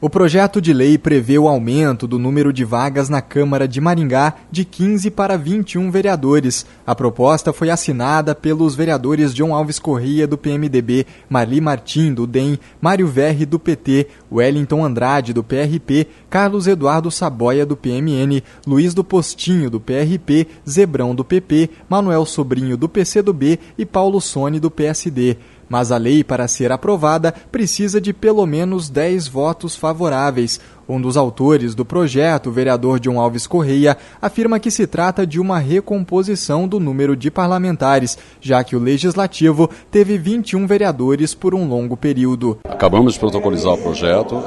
O projeto de lei prevê o aumento do número de vagas na Câmara de Maringá de 15 para 21 vereadores. A proposta foi assinada pelos vereadores John Alves Corrêa, do PMDB, Marli Martim, do DEM, Mário Verri, do PT, Wellington Andrade, do PRP, Carlos Eduardo Saboia, do PMN, Luiz do Postinho, do PRP, Zebrão, do PP, Manuel Sobrinho, do PCdoB e Paulo Sone, do PSD. Mas a lei, para ser aprovada, precisa de pelo menos 10 votos favoráveis. Um dos autores do projeto, o vereador John Alves Corrêa, afirma que se trata de uma recomposição do número de parlamentares, já que o Legislativo teve 21 vereadores por um longo período. Acabamos de protocolizar o projeto,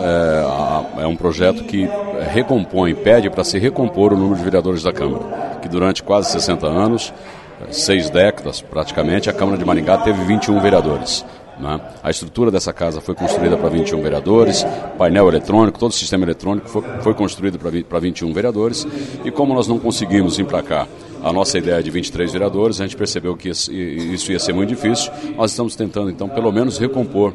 é um projeto que recompõe, pede para se recompor o número de vereadores da Câmara, que durante quase 60 anos, 6 décadas praticamente, a Câmara de Maringá teve 21 vereadores. Né? A estrutura dessa casa foi construída para 21 vereadores, painel eletrônico, todo o sistema eletrônico foi construído para 21 vereadores, e como nós não conseguimos emplacar a nossa ideia de 23 vereadores, a gente percebeu que isso ia ser muito difícil. Nós estamos tentando, então, pelo menos recompor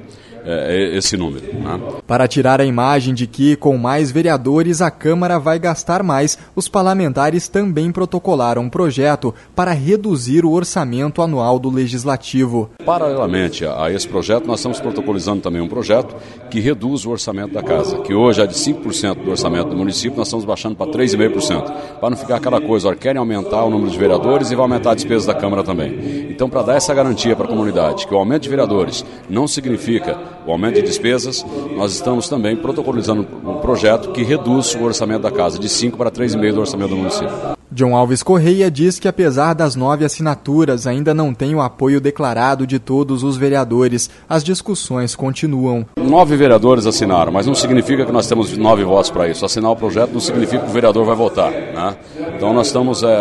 esse número. Né? Para tirar a imagem de que, com mais vereadores, a Câmara vai gastar mais, os parlamentares também protocolaram um projeto para reduzir o orçamento anual do Legislativo. Paralelamente a esse projeto, nós estamos protocolizando também um projeto que reduz o orçamento da casa, que hoje é de 5% do orçamento do município, nós estamos baixando para 3,5%, para não ficar aquela coisa, querem aumentar o número de vereadores e vai aumentar a despesa da Câmara também. Então, para dar essa garantia para a comunidade, que o aumento de vereadores não significa o aumento de despesas, nós estamos também protocolizando um projeto que reduz o orçamento da casa de 5 para 3,5% do orçamento do município. John Alves Corrêa diz que, apesar das 9 assinaturas, ainda não tem o apoio declarado de todos os vereadores. As discussões continuam. 9 vereadores assinaram, mas não significa que nós temos 9 votos para isso. Assinar o projeto não significa que o vereador vai votar. Né? Então nós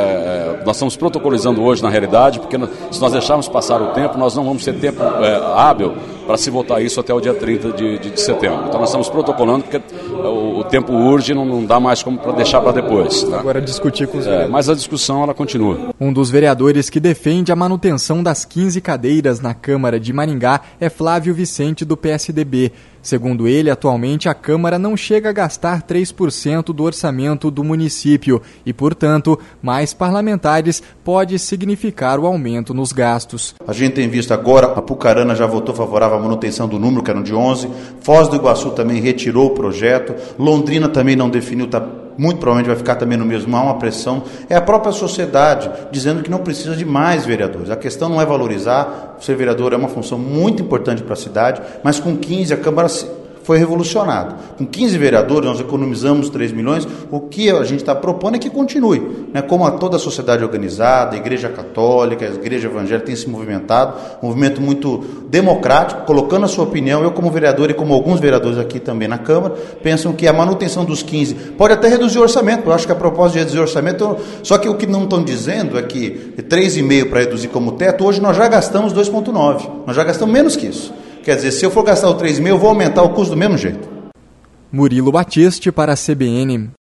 estamos protocolizando hoje, na realidade, porque se nós deixarmos passar o tempo, nós não vamos ter tempo hábil para se votar isso até o dia 30 de setembro. Então nós estamos protocolando porque o tempo urge, não dá mais como para deixar para depois. Né? Agora discutir com os vereadores. Mas a discussão ela continua. Um dos vereadores que defende a manutenção das 15 cadeiras na Câmara de Maringá é Flávio Vicente, do PSDB. Segundo ele, atualmente a Câmara não chega a gastar 3% do orçamento do município e, portanto, mais parlamentares pode significar o aumento nos gastos. A gente tem visto agora, a Pucarana já votou favorável à manutenção do número, que eram de 11, Foz do Iguaçu também retirou o projeto, Londrina também não definiu, muito provavelmente vai ficar também no mesmo, há uma pressão. É a própria sociedade dizendo que não precisa de mais vereadores. A questão não é valorizar, ser vereador é uma função muito importante para a cidade, mas com 15 a Câmara foi revolucionada. Com 15 vereadores nós economizamos 3 milhões, o que a gente está propondo é que continue, né? Como toda a sociedade organizada, a Igreja Católica, a Igreja Evangélica tem se movimentado, um movimento muito democrático, colocando a sua opinião. Eu como vereador e como alguns vereadores aqui também na Câmara, pensam que a manutenção dos 15 pode até reduzir o orçamento. Eu acho que a proposta de reduzir o orçamento, só que o que não estão dizendo é que 3,5 para reduzir como teto, hoje nós já gastamos 2,9, nós já gastamos menos que isso. Quer dizer, se eu for gastar o 3,5, eu vou aumentar o custo do mesmo jeito. Murilo Batiste para a CBN.